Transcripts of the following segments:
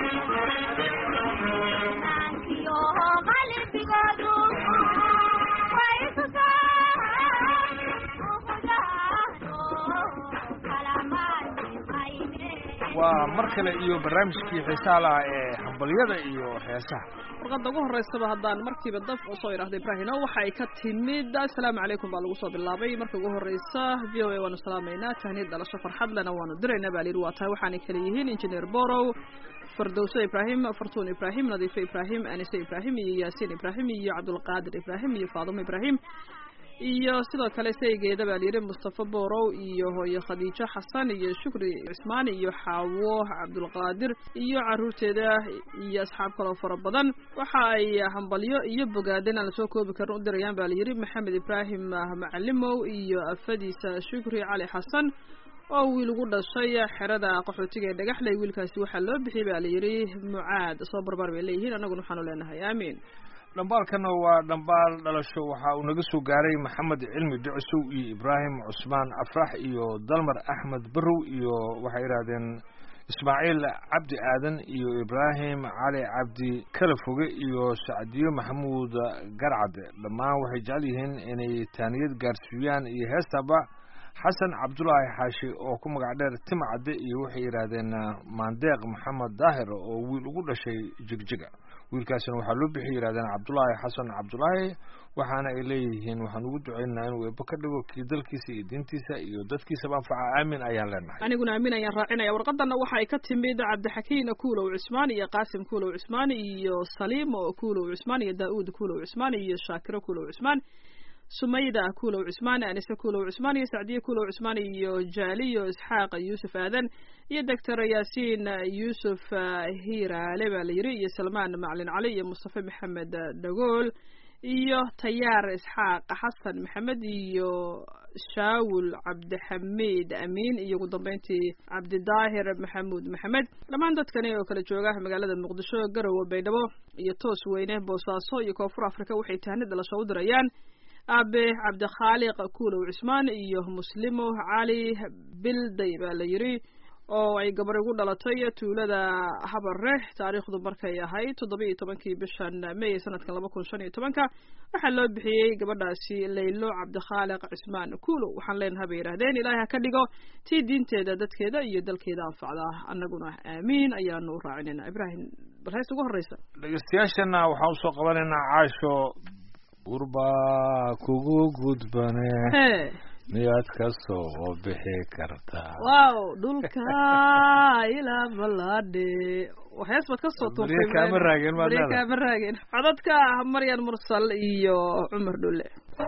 waa mar kale iyo barnaamijkii xiisaha lahaa ee hambalyada iyo heesaha. warqadda ugu horeysaba haddaan markiiba daf oo soo idhaahday ibraahino waxay ka timid assalaamu calaykum baa lagu soo bilaabay marka ugu horeysa v o a waanu salaamaynaa tahniid dhalasho farxad lena waanu diraynaa baa layidhi waa tahay waxaanay kala yihiin injineer borow fardowso ibraahim fartuun ibraahim nadiifo ibraahim anise ibraahim iyo yaasiin ibraahim iyo cabdulqaadir ibraahim iyo faadumo ibraahim iyo sidoo kale saygeeda baa layidhi mustafa borow iyo hooyo khadiijo xasan iyo shukri cismaani iyo xaawo cabdulqaadir iyo caruurteeda iyo asxaab kaloo fara badan waxa ay hambalyo iyo bogaadin aan lasoo koobi karin u dirayaan baa layidhi maxamed ibraahim macalimow iyo afadiisa shukri cali xasan oo wiil ugu dhashay xerada qaxootiga ee dhagaxley wiilkaasi waxaa loo bixiyey baa layidhi mucaad soo barbaar bay leeyihiin annaguna waxaanu leenahay aamiin. dhambaalkana waa dhambaal dhalasho waxa uu naga soo gaaray maxamed cilmi ducsow iyo ibraahim cusmaan afrax iyo dalmar axmed barow iyo waxay yidhaahdeen ismaaciil cabdi aadan iyo ibraahim cali cabdi kala foge iyo sacdiyo maxamuud garcade dhammaan waxay jecel yihiin inay taaniyad gaarsiiyaan iyo heestaba xasan cabdulaahi xaashi oo ku magac dheer timcadde iyo waxay yidhaahdeen maandeeq maxamed daahir oo wiil ugu dhashay jigjiga wiilkaasina waxaa loo bixiyay yidhahdeen cabdulaahi xasan cabdulaahi waxaana ay leeyihiin waxaan ugu ducaynaynaa inuu eebba ka dhigo kii dalkiisa iyo diintiisa iyo dadkiisaba anfaca aamin ayaan leenahay. aniguna aamin ayaan raacinaya warqadana waxa ay ka timid cabdixakiin kuulow cusmaan iyo qaasim kuulow cusmaan iyo saliimo kuulow cusmaan iyo daa'uud kuulow cusmaan iyo shaakiro kuulow cusmaan sumayda kuulow cusmaan anise kuulow cusmaan iyo sacdiye kuulow cusmaan iyo jaaliyo isxaaq yuusuf aadan iyo doctor yaasiin yuusuf hiiraale baa layidhi iyo salmaan macalin cali iyo mustafa maxamed dhagool iyo tayaar isxaaq xasan maxamed iyo shaawul cabdixamiid amiin iyo ugu dambeyntii cabdidaahir maxamuud maxamed dhammaan dadkani oo kala jooga magaalada muqdisho garowe baydhabo iyo toos weyne boosaaso iyo koonfur afrika waxay tahnid dhalasho u dirayaan aabe cabdikhaaliq kuulow cusmaan iyo muslimo cali bilday baa la yidhi oo ay gabar ugu dhalatay tuulada habare taariikhdu markay ahayd 17 bishan May sanadkan 2015 waxaa loo bixiyey gabadhaasi Laylo Cabdikhaaliq Cusmaan Kuulow waxaan leenahay bay yiraahdeen ilaahay ka dhigo tii diinteeda dadkeeda iyo dalkeeda anfacda annaguna aamiin ayaanu raacinayna. Ibraahim barhees ugu horeysa dhageystayaashana waxaan soo qabanaynaa caasho urba kugu gudbane miyaad ka soo bixi kartaa wow dhulka ilaa balade waxaas baad ka soo tuurtay kama raagin codadka Maryan Mursal iyo Cumar Dhulle.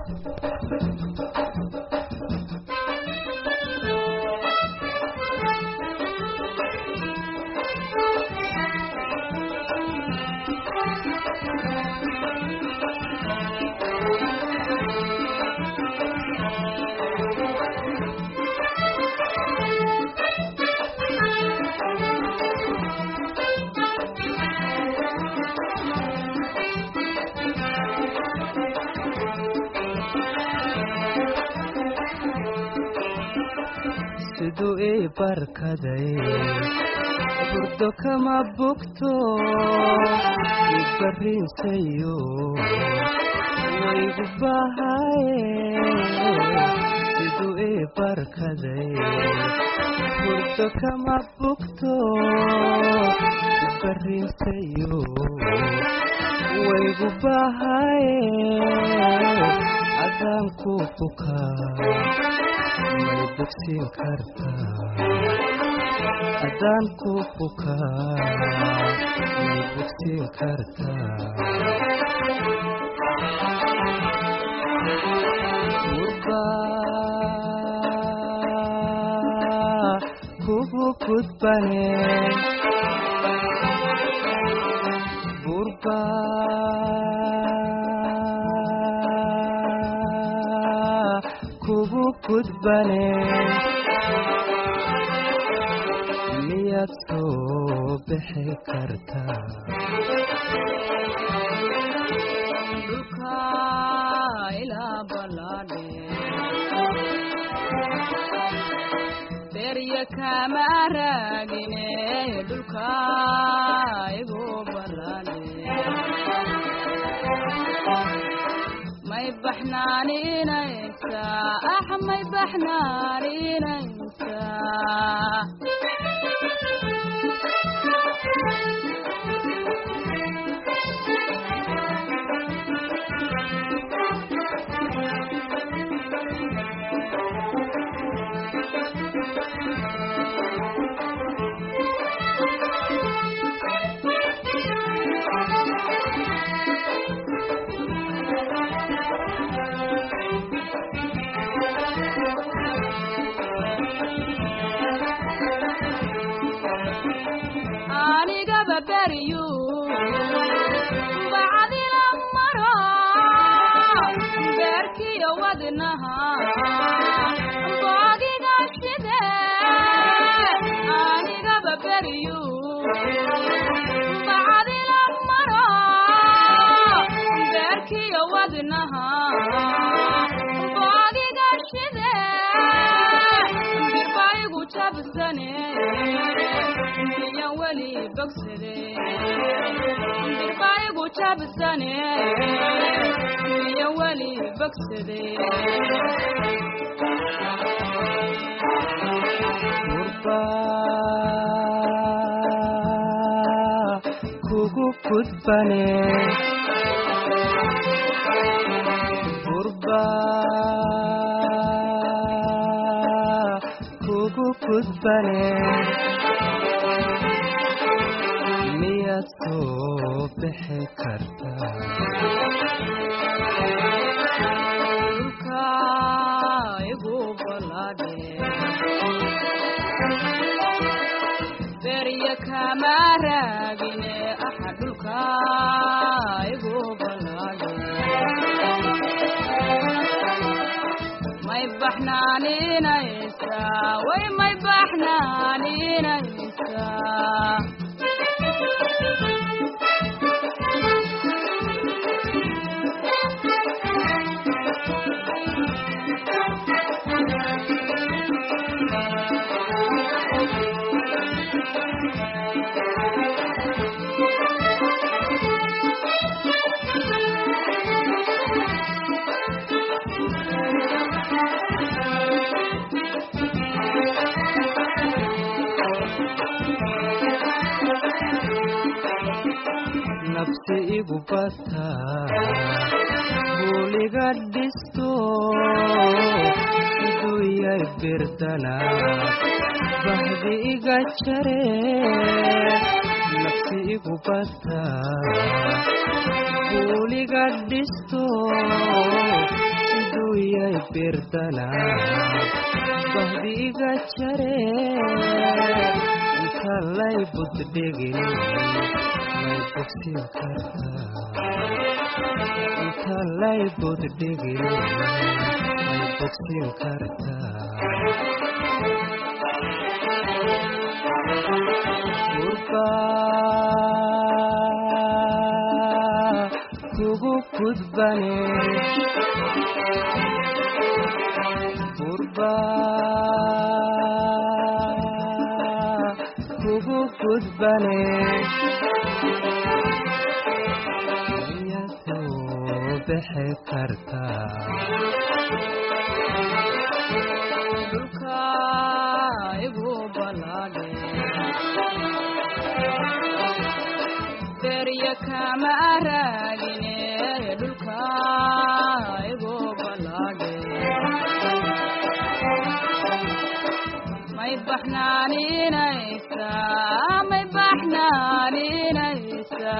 siduu ii barkaday burdo kama bogto ibarrinsayo waygu bahaye siduu ii barkaday burdo kama bogto ibarrinsayo waygu bahaye adaan ku bukaa may bogsiin kartaa adaan ku bukaa may bogsiin kartaa burba kugu gudbane burba kugu gudbane miyaad soo bixi kartaa dhulka ilaa balade beer berya kama raagine dhulka igu ballane may baxnaaninaysa may baxnaaninaysa beriyu bacdi la maro beerkiyo wadnaha boogiga shide anigaba beriyu bacdi la maro beerkiyo wadnaha boogiga shide birbaigu jabsane wali bogsade birbaigu jabsane ya wali bogsade Gurba kugu kudbane Gurba kugu kudbane miyad soo bixi kartaa dhulka igu ballane berya kama raagine dhulka igu ballane may baxnaaninaysa way may baxnaaninaysa nafsi igu bata buuliga dhisto iduyay birdana bahdi iga jare nafsi igu bata buuliga dhisto iduyay birdana bahdi iga jare intalay buddhigin may bogsin kartaa intalay buddhigin may bogsin kartaa gurba kugu kudbane gurba kugu kudbane bixi kartaa dhulka igu ballane berya kama raagine dhulka igu ballane may baxnaaninaysa may baxnaaninaysa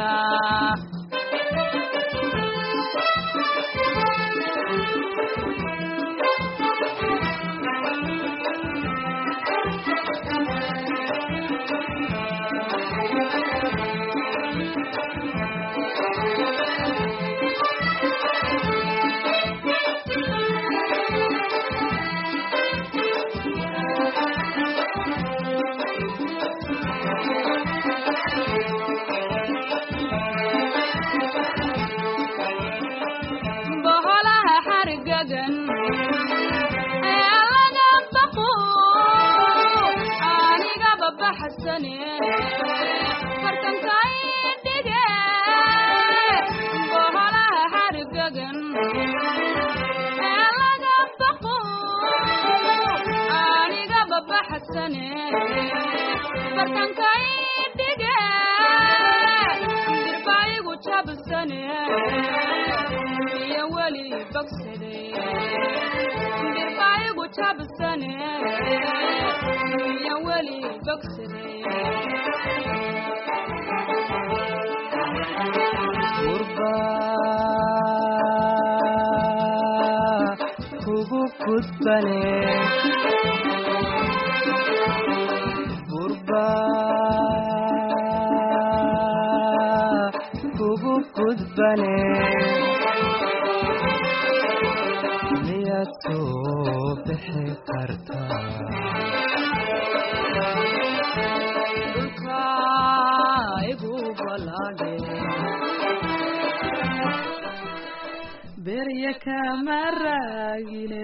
baxsane fartankay dhige boholaha hargagan ee laga baqo aniga babaxsane fartankay dhige dirbaayigu jabsane iyo weli bogsade dirbaayigu jabsane iyo weli bogsade Gurba kugu kudbane Gurba kugu kudbane Miyad soo bixi kartaa dhulka igu balaadhe berya kamaragine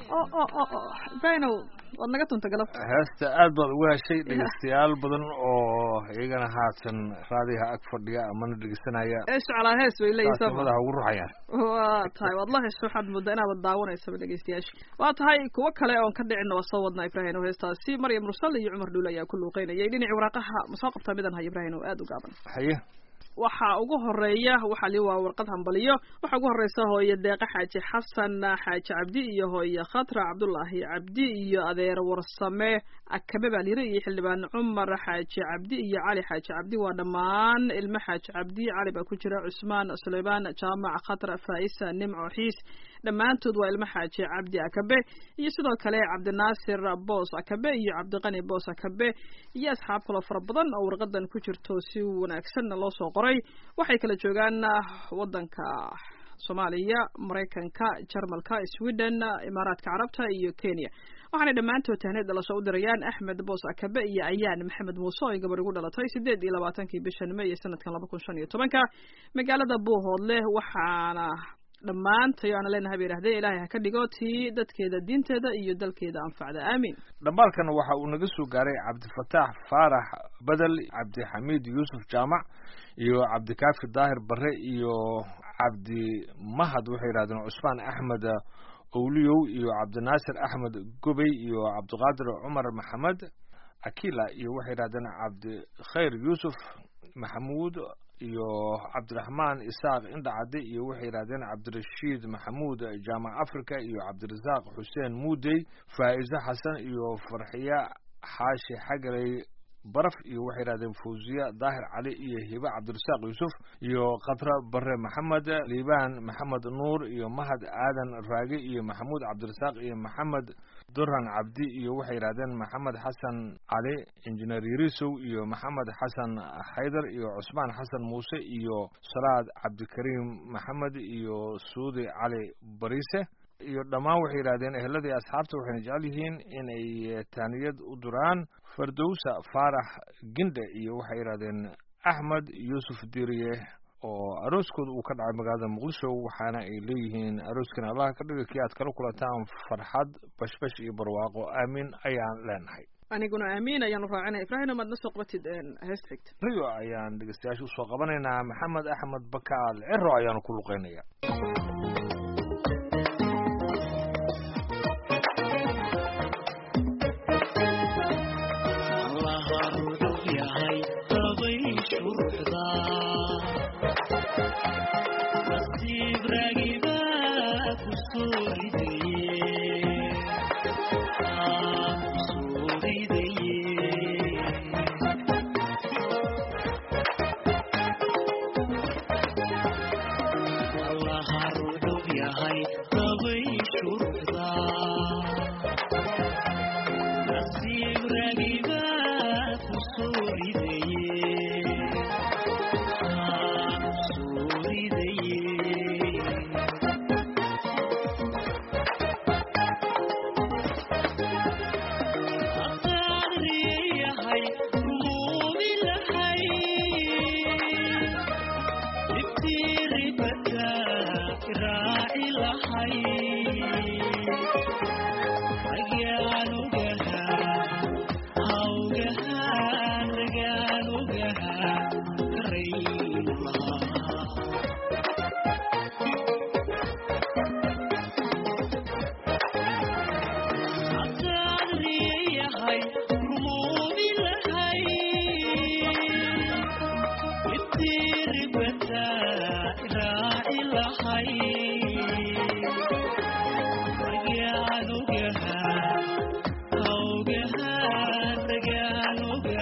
baynow waad naga tunta galab heesta aad baad ugu heshay dhegeystayaal badan oo iyagana haatan raadiyaha ag fadhiya amana dhegeysanaya eesh calaa hees bay leeyihiin taasi madaxa ugu ruxayaan waa tahay waad la hesho waxaad moodaa inaad daawanaysaba dhegeystayaasha waa tahay kuwo kale oon ka dhicina waa soo wadnaa ibraahim oo heestaasi maryam mursal iyo cumar dhuule ayaa ku luuqeynayay dhinacii waraaqaha ma soo qabtaa midan hay ibraahim oo aad u gaaban haye waxaa ugu horeeya waxaa lii waa warqad hambaliyo waxaa ugu horeysa hooye deeqa xaaji xasan xaaji cabdi iyo hooye khatra cabdullaahi cabdi iyo adeer warsame akabe baa layiri iyo xildhibaan cumar xaaji cabdi iyo cali xaaji cabdi waa dhammaan ilmo xaaji cabdi cali baa ku jira cusmaan suleymaan jaamac khatra faa'isa nimco xiis dhammaantood waa ilmo xaaji cabdi akabe iyo sidoo kale cabdinaasir boos akabe iyo cabdiqani boos akabe iyo asxaab kaloo fara badan oo warqadan ku jirto si wanaagsan loo soo qoray waxay kala joogaan wadanka Soomaaliya Mareykanka Jarmalka Sweden Imaaraadka Carabta iyo Kenya waxaana dhammaantood tahneed dhalasho u dirayaan Axmed Boos Akabe iyo Ayaan Maxamed Muuse oo gabar ugu dhalatay 28 bishan May sanadkan 2015 magaalada Buuhoodle waxaana dhammaantayo aan leenahay bay yiraahdeen ilaahay ha ka dhigo tii dadkeeda diinteeda iyo dalkeeda anfacda aamin dhambalkan waxa uu naga soo gaaray Cabdifataax Faarax Badal Cabdixamiid Yuusuf Jaamac iyo Cabdikaafi Daahir Barre iyo Cabdi Mahad waxay yiraahdeen Cusmaan Axmed Owliyow iyo Cabdinaasir Axmed Gubay iyo Cabdiqaadir Cumar Maxamed Akila iyo waxay yiraahdeen Cabdi Khayr Yuusuf Maxamuud iyo Cabdiraxmaan Isaaq Indhacade iyo waxay yiraahdeen Cabdirashiid Maxamuud Jaamac Afrika iyo Cabdirasaaq Xuseen Muudey Faa'iza Xasan iyo Farxiya Xaashi Xagalay Baraf iyo waxay yiraahdeen Fawziya Daahir Cali iyo Hiba Cabdirasaaq Yuusuf iyo Qatra Barre Maxamed Liibaan Maxamed Nuur iyo Mahad Aadan Raagi iyo Maxamuud Cabdirasaaq iyo Maxamed Duran Cabdi iyo waxay yiraahdeen Maxamed Xasan Cali Engineer Yarisow iyo Maxamed Xasan Haydar iyo Cusmaan Xasan Muuse iyo Salaad Cabdikariim Maxamed iyo Suudi Cali Bariise iyo dhammaan waxay yiraahdeen eheladii asxaabta waxay jecel yihiin in ay taaniyad u duraan Fardowsa Faarax Ginde iyo waxay yiraahdeen Axmed Yuusuf Diiriye oo arooskooda uu ka dhacay magaalada Muqdisho waxaana ay leeyihiin arooskana Allah ka dhigo kii aad kala kulantaan farxad bashbash iyo barwaaqo aamin ayaan leenahay aniguna aamin ayaan raacinay Ibraahim madna soo qabatid heesta xigta riyo ayaan dhegeystayaasha u soo qabanaynaa Maxamed Axmed Bakaal Ciro ayaan ku luqeynaya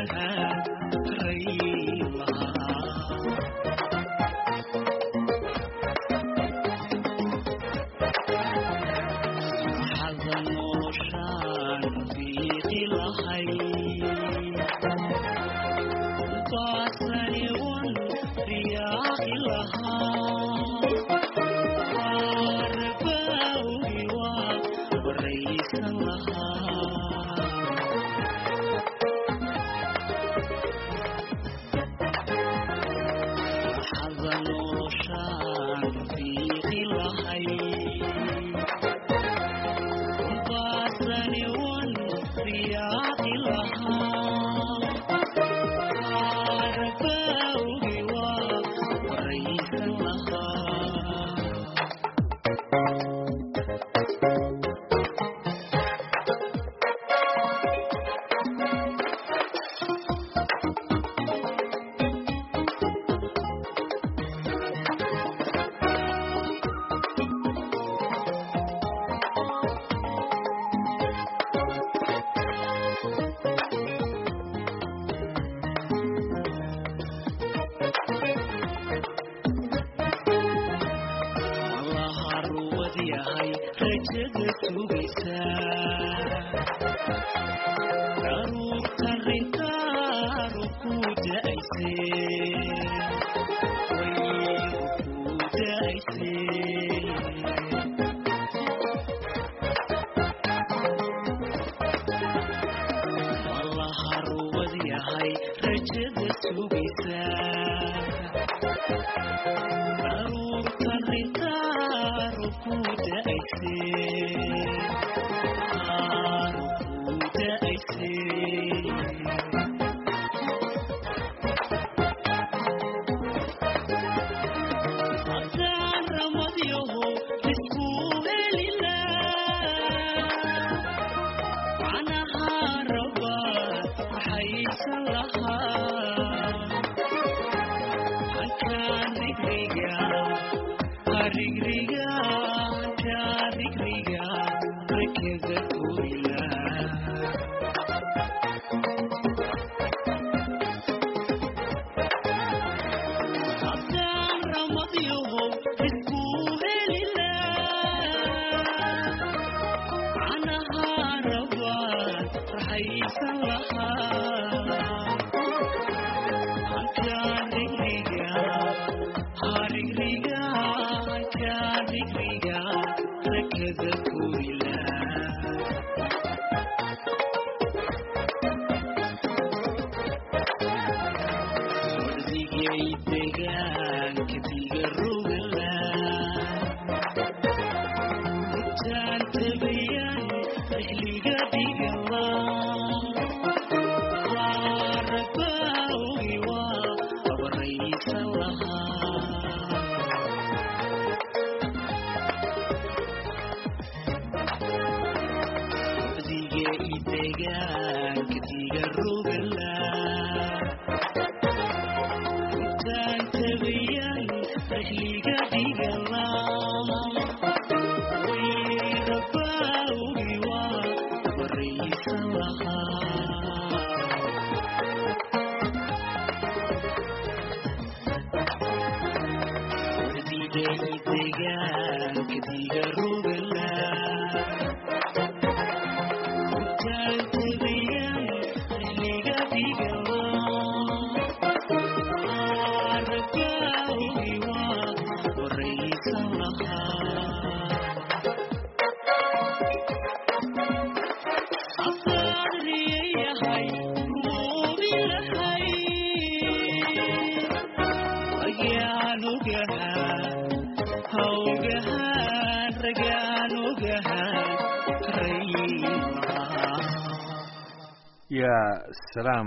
يا سلام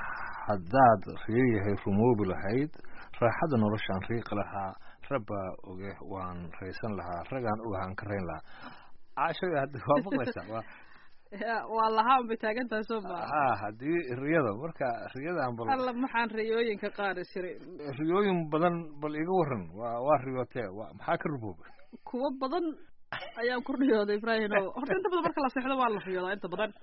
haddaad riyayahay rumoobi lahayd raaxada noloshaan riiqi lahaa rabba oge waan raysan lahaa ragaan ogahaan ka rayn lahaa caashay hadda waa maqlaysaa waa lahaa unbay taagantahay soo maa ha haddii riyada marka riyadan bal alla maxaan riyooyinka qaari jiray riyooyin badan bal iga waran waa riyootee maxaa ka rumooba kuwa badan ayaan ku riyooday Ibrahim oo horta inta badan marka la seexdo waa la riyoodaa inta badan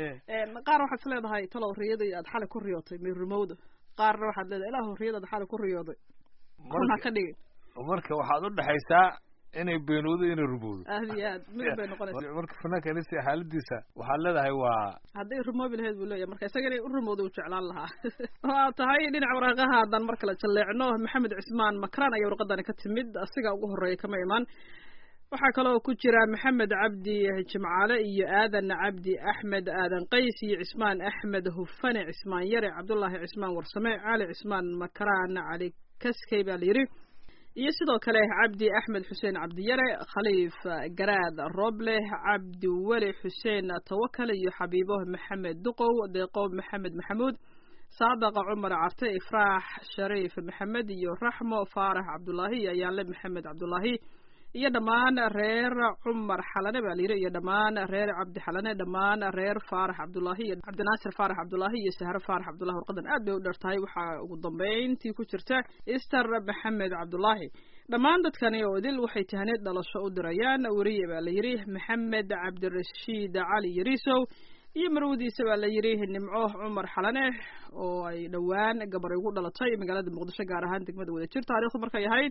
qaar waxaad isleedahay talow riyadii aad xalay ku riyootay mirmowda qaarna waxaad leedahay ilaahu riyada xalay ku riyooday kuna ka dhigay marka waxaad u dhaxaysaa inay beenoodo inay rumowdo aad iyo aad mid bay noqonaysaa marka fanaanka inay xaaladiisa waxaad leedahay waa hadday rumoobi lahayd buu leeyahay marka isaga inay u rumowdo u jeclaan lahaa waa tahay dhinaca waraaqaha haddaan mar kale jalleecno maxamed cismaan makraan ayaa warqadani ka timid asiga ugu horreeya kama imaan waxaa kaloo ku jira maxamed cabdi jimcaale iyo aadan cabdi axmed aadan qays iyo cismaan axmed hufane cismaan yare cabdullaahi cismaan warsame cali cismaan makraan cali kaskey baa layidhi iyo sidoo kale cabdi axmed xuseen cabdiyare khaliif garaad roble cabdi weli xuseen tawakal iyo xabiibo maxamed duqow deeqow maxamed maxamuud saadaqa cumar carte ifraax shariif maxamed iyo raxmo faarax cabdullaahi iyo ayaanle maxamed cabdullaahi iyo dhammaan reer cumar xalane baa layidhi iyo dhammaan reer cabdi xalane dhammaan reer faarax cabdullaahi iyo cabdinaasir faarax cabdullaahi iyo sahre faarax cabdullahi warqadan aad bay u dheer tahay waxaa ugu dambeyntii ku jirta ister maxamed cabdullaahi dhammaan dadkani oo idil waxay tahneed dhalasho u dirayaan weriye baa layidhi maxamed cabdirashiid cali yariisow iyo marwadiisa baa layidhi nimco cumar xalane oo ay dhowaan gabar ugu dhalatay magaalada muqdisho gaar ahaan degmada wadajir taariikhdu markay ahayd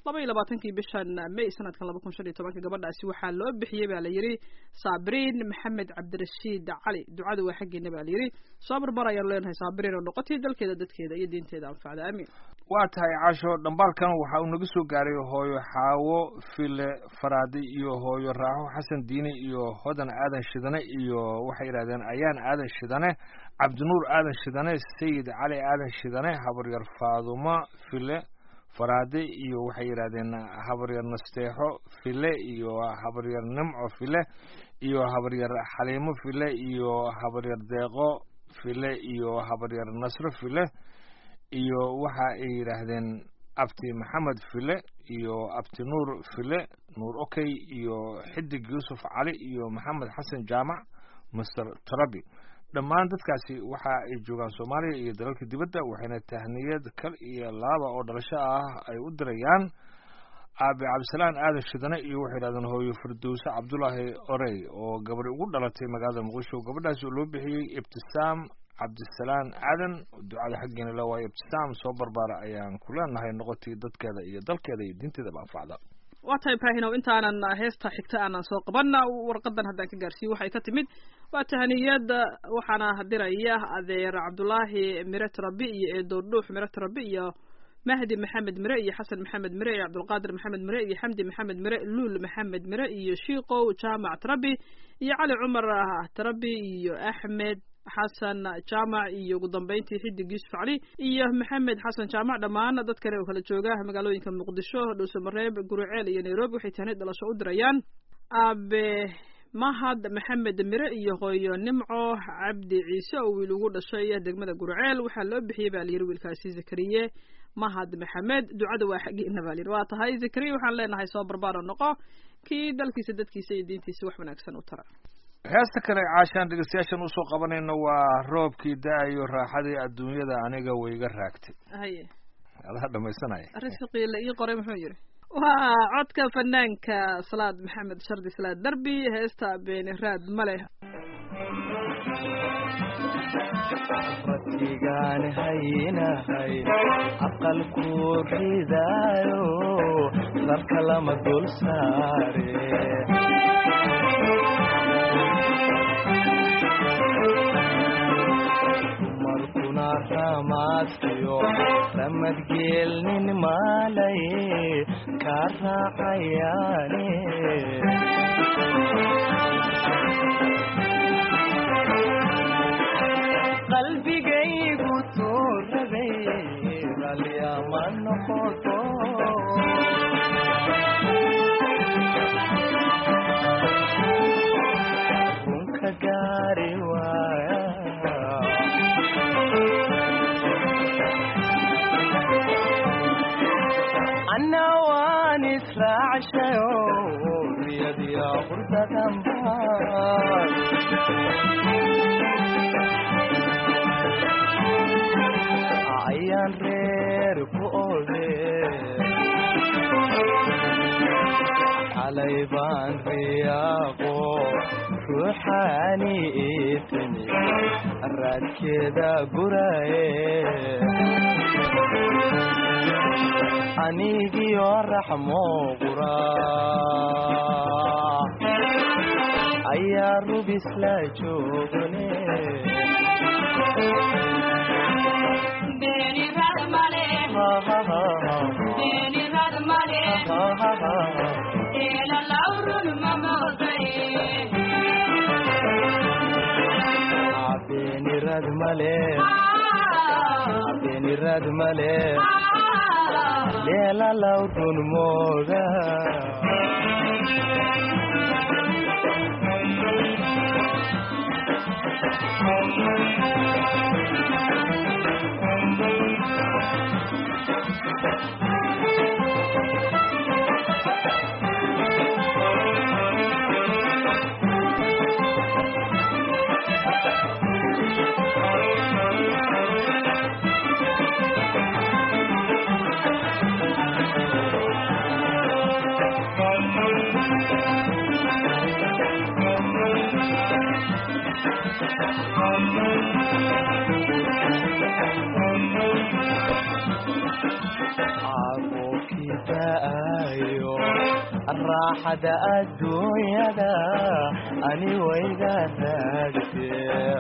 22 bishan May sanadkan 2015 gabadhaasi waxaa loo bixiyay baa layidhi Sabriin Maxamed Cabdirashiid Cali ducadu waa xageena baa layidhi sabir bar ayaan leenahay Sabriin oo noqotay dalkeeda dadkeeda iyo diinteeda anfacda amiin waa tahay casho dhambalkan waxa uu naga soo gaaray hooyo xaawo file faraadi iyo hooyo raaxo xasan diini iyo hodan aadan shidane iyo waxay yiraahdeen ayaan aadan shidane cabdinuur aadan shidane sayid cali aadan shidane habaryar faaduma file faraade iyo waxay yiraahdeen habaryar nasteexo file iyo habaryar nimco file iyo habaryar xaliimo file iyo habaryar deeqo file iyo habaryar nasro file iyo waxa ay yiraahdeen abti maxamed file iyo abti nuur file nuur okay iyo xidig yuusuf cali iyo maxamed xasan jaamac master tarabi dhammaan dadkaasi waxa ay joogaan Soomaaliya iyo dalalka dibadda waxayna tahniyad kal iyo laaba oo dhalasho ah ay u dirayaan Abi Cabdisalaan aadan shidane iyo waxay yiraahdeen hooyo Firdawsa Cabdullaahi Orey oo gabar ugu dhalatay magaalada Muqdisho gabadhaas oo loo bixiyay Ibtisaam Cabdisalaan aadan ducada xageena la waa Ibtisaam soo barbaara ayaan ku leenahay noqotay dadkeeda iyo dalkeeda iyo diinteeda anfacda waa tahay Ibrahim oo intaanan heesta xigta aanan soo qabanna warqadan haddaan ka gaarsiiyo waxay ka timid waa tahniyad waxaana hadiraya adeer Cabdullaahi Mirat Rabbi iyo Eedo Dhuux Mirat Rabbi iyo Mahdi Maxamed Mire iyo Xasan Maxamed Mire iyo Cabdulqaadir Maxamed Mire iyo Xamdi Maxamed Mire Luul Maxamed Mire iyo Shiiqow Jaamac Rabbi iyo Cali Cumar Rabbi iyo Axmed xasan jaamac iyo ugu dambeyntii xidig Yuusuf Cali iyo maxamed xasan jaamac dhammaan dadkan oo kala jooga magaalooyinka Muqdisho Dhuusamareeb Guriceel iyo Nairobi waxay tahniyad dhalasho u dirayaan abe mahad maxamed mire iyo hooyo nimco cabdi ciise oo wiil ugu dhashay degmada Guriceel waxaa loo bixiyay baa layiri wiilkaasi Zakariye mahad maxamed ducada waa xageena baa layiri waa tahay Zakariye waxaan leenahay soo barbaaro noqo kii dalkiisa dadkiisa iyo diintiisa wax wanaagsan u tara heesta kale caashaan dhegeystayaashan u soo qabanayna waa roobkii da'ayo raaxadii adduunyada aniga wayga raagtay haye Allah dhamaysanay risqi la ii qoray muxuu yiri waa codka fanaanka Salaad Maxamed Shardi Salaad Darbi heesta been raad male rasigaan haynahay aqalku ridaayo sarka lama dul saare markuna ramaadkiyo ramadgeelnin maalay ka raacayaane qalbigaygu tuurabay ralyama noqoto runka gaari waaya anna waan israacshayo riyadiya qurdadanbaan ayaan reer ku oode xalay baan riyaaqo ruuxaani iitimi raadkeeda guraye anigiyo raxmo qura ayaa rubis la joogne Beni radmale, beni radmale, ela laurun mamogay. beni radmale beni radmale leela laurun mooga kitaayo raaxada adduunyada ani wayga raagtee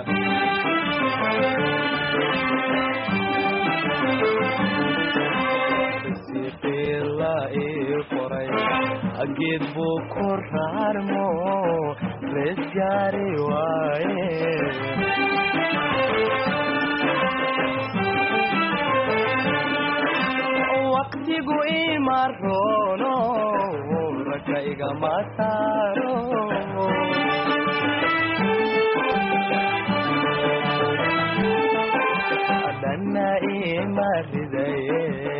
risiqiila ii qoray geed buu ku raarmo rees gaari waaye waqtigu ima roono ragga igama saaro dhanna ima ridaye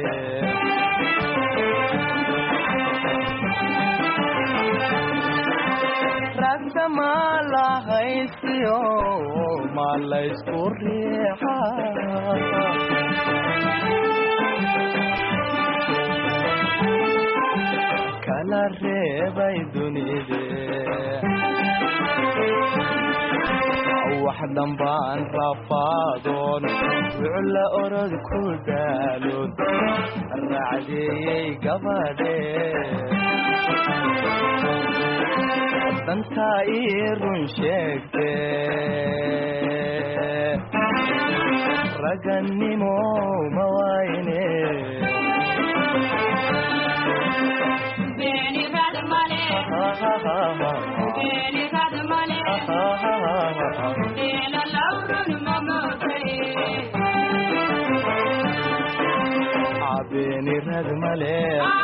ragta ma la haysiyo ma laysku riixa kala reebay dunide wax dambaan rafaadoon wucla orod ku daalood raacdeeyey gabadhe dantaa ii run sheegte ragannimo ma wayne Beni radmale, beni radmale, ela laurun mamogay. beni radmale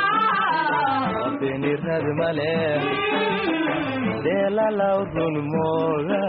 beni radmale leela laurun mooga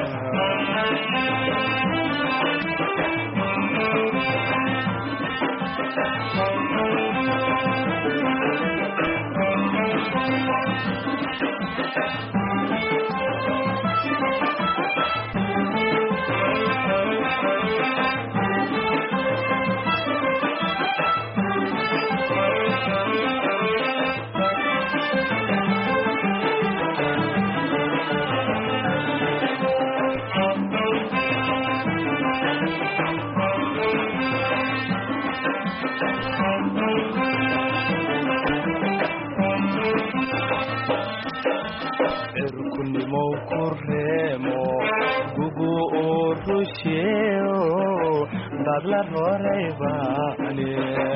irkunimow ku reemo gugu uu rusheeyo dad la roray baane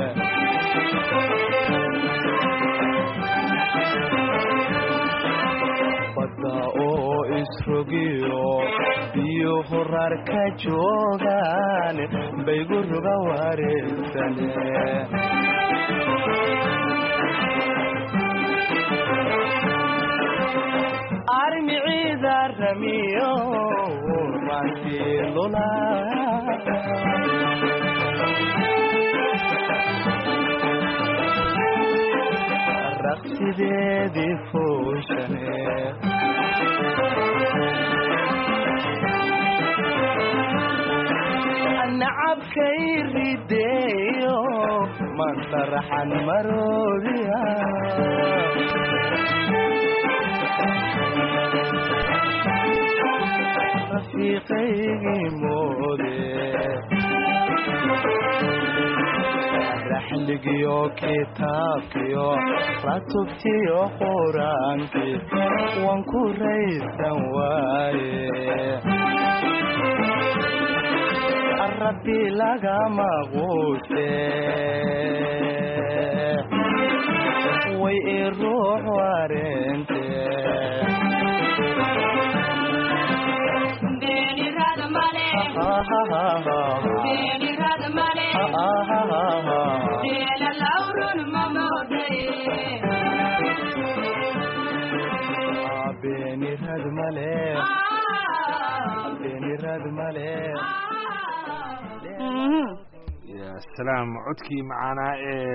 badda oo isrogiyo biyo horar ka joogaan baygu ruga wareegsane armiciida ramiyo rantilula raqsideedii fuushane nacabkay rideeyo mansaraxan maroodiya rafiiqaygii moode raxligiyo kitaabkiyo ratubtiyo quraankii waan ku raysan waaye rabbi lagama quuse way i ruux wareente يا سلام عدكي معنا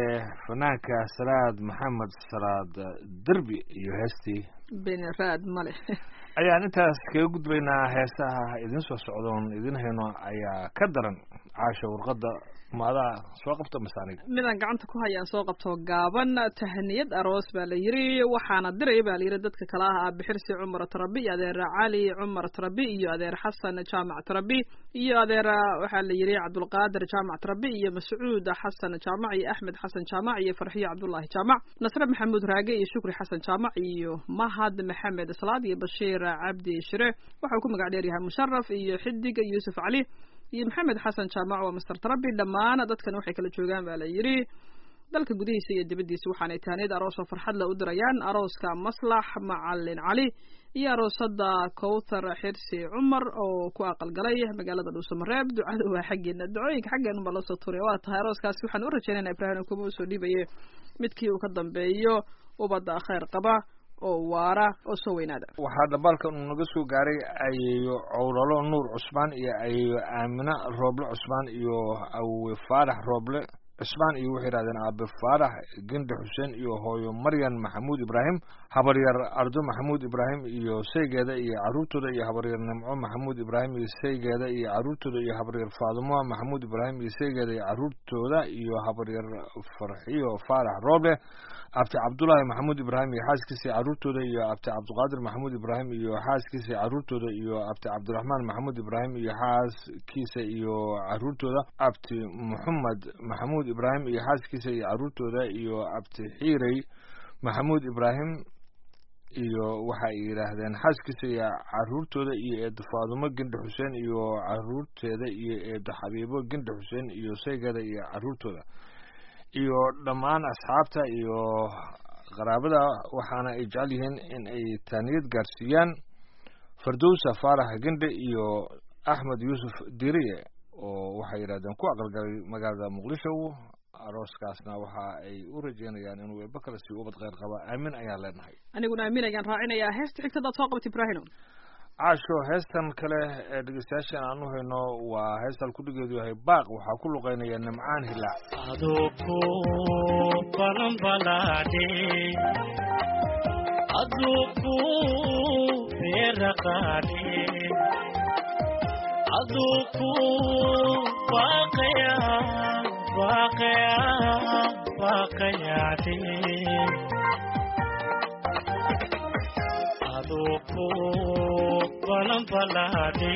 فنانك سلاد محمد سلاد دربي يهستي بين راد ماله ayaan intaas kaga gudbaynaa heesaha idin soo socdoon idin hayno ayaa ka daran caasha warqada maadaa soo qabta masaaniga midaan gacanta ku hayaan soo qabto gaaban tahaniyad aroos baa la yiri waxaana diray baa la yiri dadka kala ah bixirsi Cumar Tarabi adeer Cali Cumar Tarabi iyo adeer Xasan Jaamac Tarabi iyo adeer waxa la yiri Abdul Qaadir Jaamac Tarabi iyo Mas'uud Xasan Jaamac iyo Ahmed Xasan Jaamac iyo Farxiyo Abdullah Jaamac Nasr Maxamuud Raage iyo Shukri Xasan Jaamac iyo Mahad Maxamed Salaad iyo Bashiir Abdi Shire waxa uu ku magac dheer yahay Musharraf iyo Xidig Yusuf Ali iyo Maxamed Xasan Jaamac waa Mr Tarabi dhamaan dadkan waxay kala joogaan baa la yiri dalka gudihiisa iyo dibadiisa waxaanay taanid aroos oo farxad la u dirayaan arooska Maslax Macallin Ali iyo aroosada Kowthar Xirsi Cumar oo ku aqal galay magaalada Dhuusamareeb ducada waa xageena ducooyinka xageena ma la soo tuuray waa tahay arooskaas waxaan u rajaynaynaa Ibraahim kuma soo dhibaye midkii uu ka dambeeyo ubada khayr qaba oo waara oo soo weynaada waxaa dhabalkan uu naga soo gaaray ayeeyo Cowlalo Nuur Cusmaan iyo ayeeyo Aamina Rooble Cusmaan iyo Awe Faarax Rooble Cusmaan iyo waxay yiraahdeen Aabe Faarax Ginde Xuseen iyo hooyo Maryan Maxamuud Ibraahim habaryar Ardo Maxamuud Ibraahim iyo saygeeda iyo caruurtooda iyo habaryar Nimco Maxamuud Ibraahim iyo saygeeda iyo caruurtooda iyo habaryar Faadimo Maxamuud Ibraahim iyo saygeeda iyo caruurtooda iyo habaryar Farxiyo Faarax Rooble abti Cabdullaahi Maxamuud Ibraahim iyo xaaskiisa caruurtooda iyo abti Cabdiqaadir Maxamuud Ibraahim iyo xaaskiisa caruurtooda iyo abti Cabdiraxmaan Maxamuud Ibraahim iyo xaaskiisa iyo caruurtooda abti Muhammad Maxamuud Ibraahim iyo xaaskiisa iyo caruurtooda iyo abti Xiirey Maxamuud Ibraahim iyo waxa ay yiraahdeen xaaskiisa iyo caruurtooda iyo eed Faadimo Ginde Xuseen iyo caruurteeda iyo eed Xabiibo Ginde Xuseen iyo saygeeda iyo caruurtooda iyo dhamaan asxaabta iyo qaraabada waxaana ay jecel yihiin in ay taaniyad gaarsiiyaan Fardowsa Faarax Ginde iyo Axmed Yusuf Diriye oo waxay yiraahdeen ku aqalgalay magaalada Muqdisho arooskaasna waxa ay u rajeynayaan inuu wada kala sii ubad khayr qaba aamin ayaan leenahay aniguna aamin ayaan raacinayaa heesta xigtada soo qabtay Ibraahim caasho heestan kale ee dhegeystayaashan aanu hayno waa heestal ku dhigeedu yahay baaq waxaa ku luqeynaya Nimcaan Hilaac aduku balanbalade aduku beraqade aduku baqaya baqayade aduku balanbalade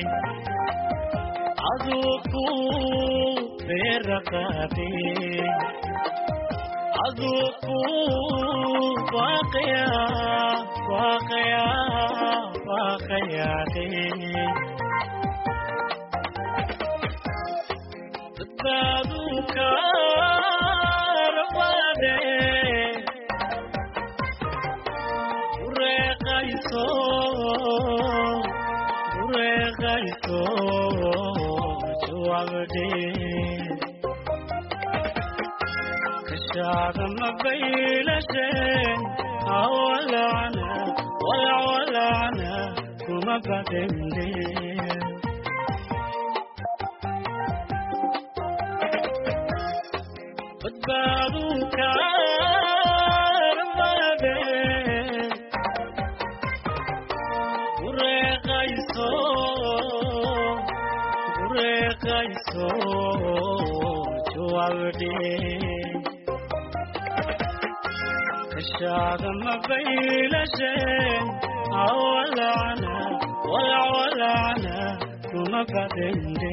aduku beraqade aduku baqayade baduka rabade ureqayso suwabde kashada mabaylashe awalana walana kuma badende baduka rabade ureqayso jawaabde kashaada ma baylashay awalana walana kuma badende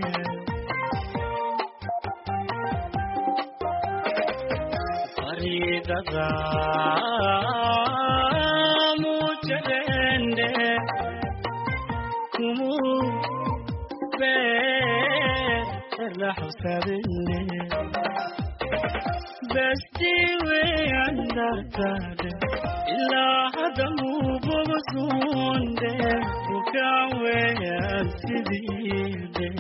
faridada mujarende kumu be la husabinde besti we andartade illa hadamu bosunde bukawe aside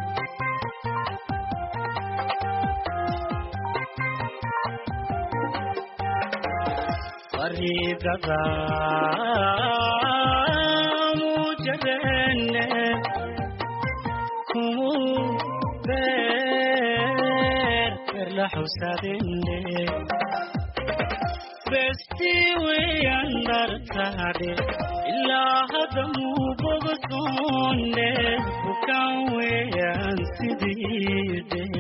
faridada mujarende kumu la husabinde besti we andartade illa hadamu bosunde bukawe aside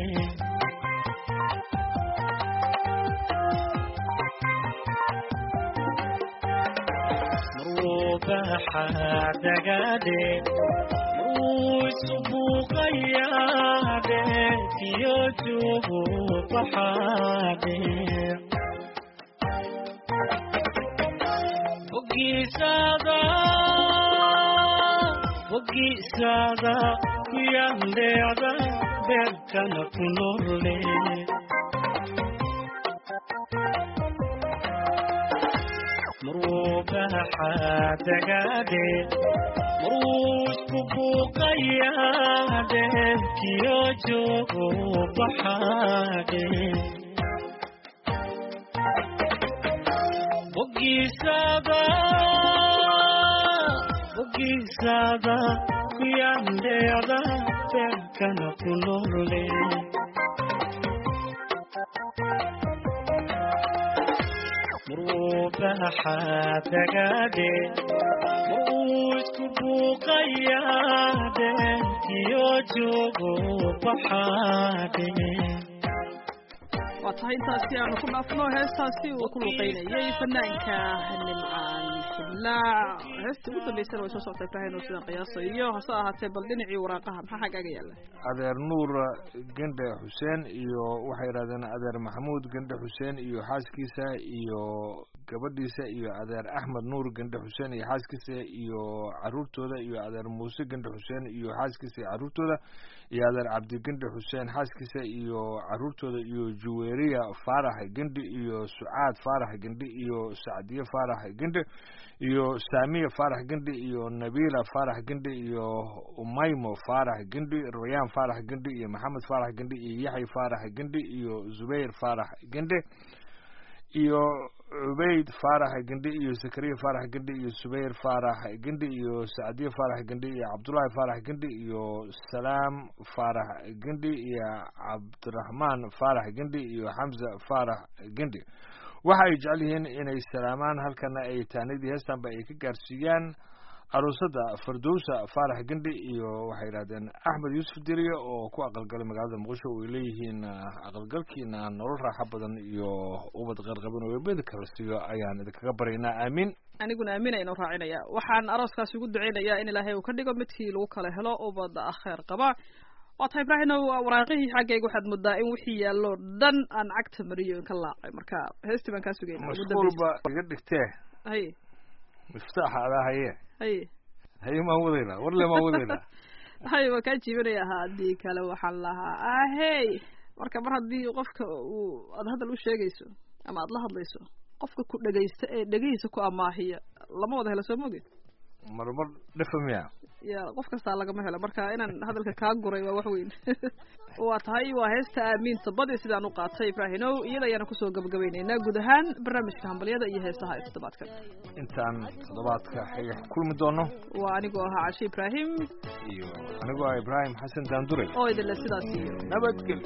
dagade usbu qayade yojubu bahade bugisada yandeda berkana kunurle dagade usbu qayade yojubu bahade bugisada yandeda berkana kunurle dagade usbu qayade yojubu bahade waa tahay intaasi aanu ku dhaafno heestaasi uu ku luqeynayay fanaanka nimcaan xidlaac heestii ugu dambaysana way soo socotay Ibrahim oo sidaan qiyaasayo hase ahaatee bal dhinacii waraaqaha maxaa xaggaaga yaala adeer nuur gende xuseen iyo waxay yiraahdeen adeer maxamuud gende xuseen iyo xaaskiisa iyo gabadhiisa iyo adeer axmed nuur gende xuseen iyo xaaskiisa iyo caruurtooda iyo adeer muuse gende xuseen iyo xaaskiisa iyo caruurtooda iyo adeer cabdi gende xuseen xaaskiisa iyo caruurtooda iyo juweeriya faarax gende iyo sucaad faarax gende iyo sacdiye faarax gende iyo saamiya faarax gende iyo nabila faarax gende iyo umaymo faarax gende royaan faarax gende iyo maxamed faarax gende iyo yaxya faarax gende iyo zubayr faarax gende iyo cubayd faarax gende iyo zakariya faarax gende iyo subayr faarax gende iyo sacdiye faarax gende iyo cabdullaahi faarax gende iyo salaam faarax gende iyo cabdiraxmaan faarax gende iyo xamza faarax gende waxa ay jecel yihiin inay salaamaan halkana ay taanidii heestanba ay ka gaarsiiyaan aroosada fardowsa faarax gende iyo waxay yidhahdeen axmed yuusuf diriye oo ku aqalgalay magaalada muqdisho oo ay leeyihiin aqalgalkiina nolol raaxo badan iyo ubad qarqaban oo eebada kala siiyo ayaan idinkaga baryaynaa aamiin aniguna aamin aynu raacinaya waxaan arooskaasi ugu duceynayaa in ilaahay uu ka dhigo midkii lagu kala helo ubada khair qaba waa tahay Ibrahim waraaqihii xaggayga waxaad moodaa in wixii yaallo dhan aan cagta mariyo in ka laacay marka heestii baan kaa sugaynaa mashquulba iga dhigtee hay miftaaxa adaa haye hay ma wadayna warle ma wadayna hay waa kaa jiibanaya haddii kale waxaan lahaa ahey marka mar haddii qofka aad hadal u sheegayso ama aad la hadlayso qofka ku dhagaysta ee dhagaysa ku amaahiya lama wada helo soo moogid marmar dhafamiya ya qof kasta lagama helo marka inaan hadalka ka guray waa wax weyn waa tahay waa heesta aaminta badi sidaan u qaatay Ibrahim iyada ayaan ku soo gabagabeynayna guud ahaan barnaamijka hambaliyada iyo heesaha ee toddobaadkan intaan toddobaadka xiga kulmi doono waa anigoo ahaa Cashi Ibrahim iyo anigoo ah Ibrahim Xasan Daandure oo idin sidaas iyo nabadgelyo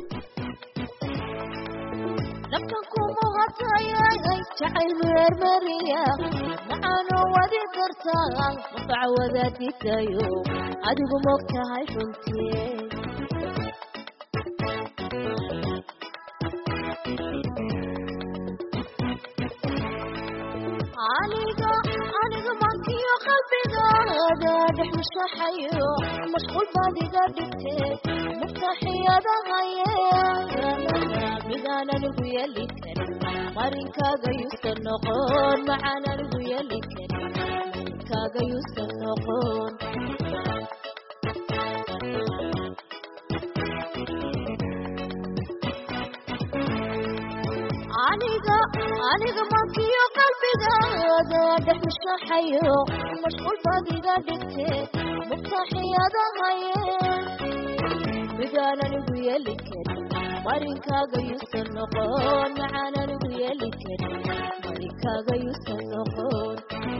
لكنكم هتايا جعل مرمريا معانا ودي درتان وتعودتي كيو أدوك مقتهاي حنتي دح مشحيو مشغول بادي قدبتي مفتاحي هذا ميدانا نقويا اللي كان مارين كاغا يستنقون معانا نقويا اللي كان كاغا يستنقون aniga makiyo qalbigaaga dhex mashraxayo mashquul baad iga dhigtee muftaxiyada haye midaan anigu yeeli karin marinkaaga yuusan noqon macaan anigu yeeli karin marinkaaga yuusan noqon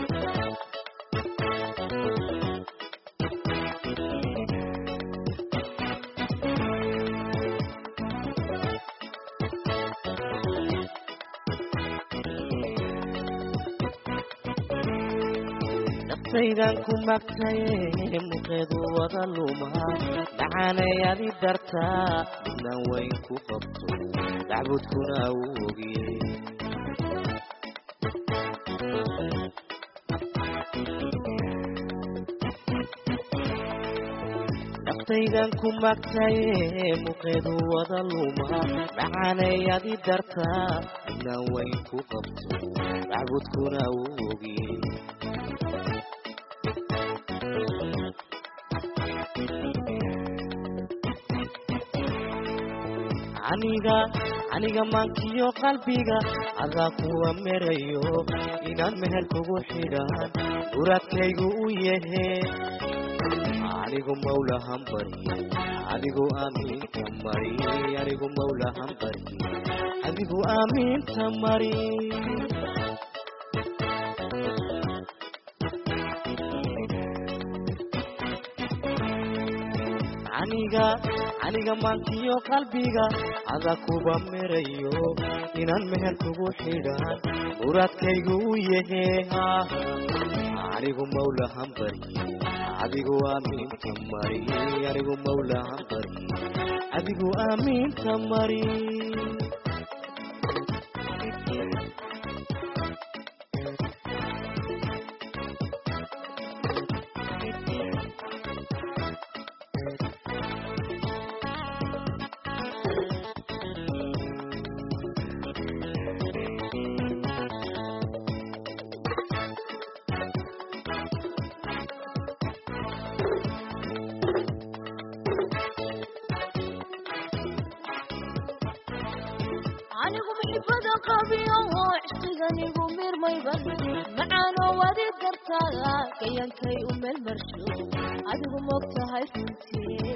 saydan ku magtay muqeedu wada luma macaanay adi dartaa inaan weyn ku qabto dacbudkuna uu ogiyey naftaydan ku magtay muqeedu wada luma macaanay adi dartaa inaan weyn ku qabto dacbudkuna uu ogiyey aniga maankiyo qalbiga adaa kuwa merayo inaan meher kugu xidhaan muraadkaygu u yahe anigu mawlahan barye adigu aamiinta mari anigu mawlahan barye adigu aamiinta mari aniga maankiyo qalbiga adaa kuba merayo inaan meher kugu xidhaan muraadkaygu u yahe anigu mawlahan barye adigu aamiinta mari anigu mawlahan barye adigu aamiinta mari kayankay u meel marsho adigu moogtahay runtii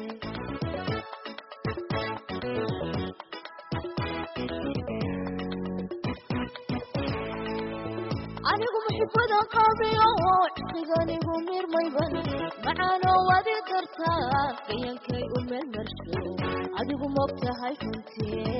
anigu muxibada qabiyo cishqiganigu mirmayban macaanoo wadi kartaa kayankay u meel marsho adigu moogtahay runtii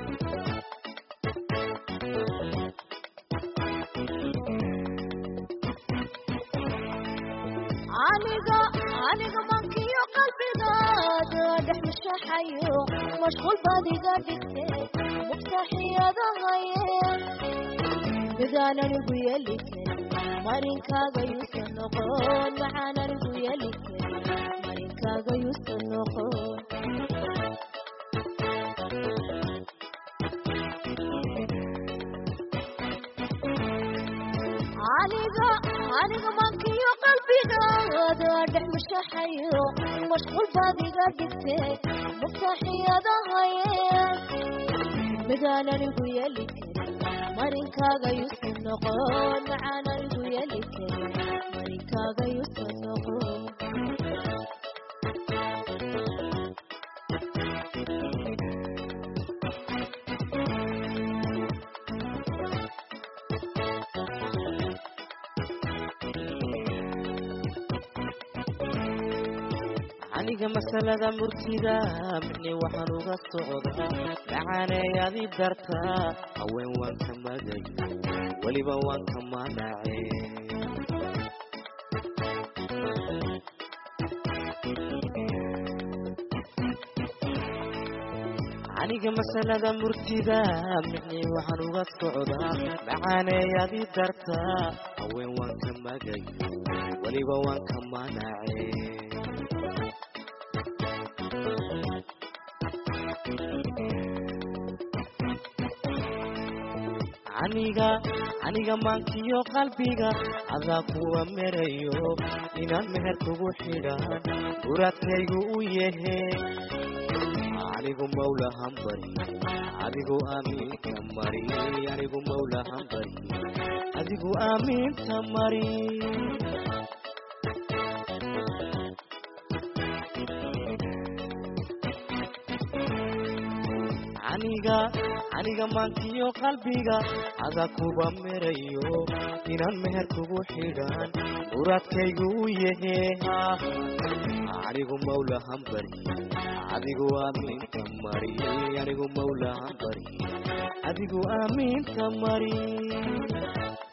aniga mankiyo qalbigaada dhex mashraxayo mashquul baad iga dhigtee muftaxiyada haye midaan anigu yeeli karin marinkaaga yuusan noqon macaan anigu yeeli karin marinkaaga yuusan noqon aniga mankiyo qalbigaada dhex mashraxayo mashquul baad iga dhigtee muftaxiyada haye midaan anigu yeeli karin marinkaaga yuusan noqon macaan anigu yeeli karin marinkaaga yuusan noqon aniga masalada murtida micni waxaan uga socdaa macaanay adi dartaa haween waan ka magayo weliba waan ka manace aniga masalada murtida micni waxaan uga socdaa macaaneyadi darta haween waan ka magayo weliba waan ka manace aniga maankiyo qalbiga adaa kuwa merayo inaan meher kugu xidhaan muraadkaygu u yahe anigu mawlahan bari adigu aamiinka mari anigu mawlahan bari adigu aamiinka mari aniga maankiyo qalbiga adaa kuba merayo inaan meher kugu xidhaan muraadkaygu u yahe anigu mawlahan bari adigu aamiinka mari anigu mawlahan bari adigu aamiinka mari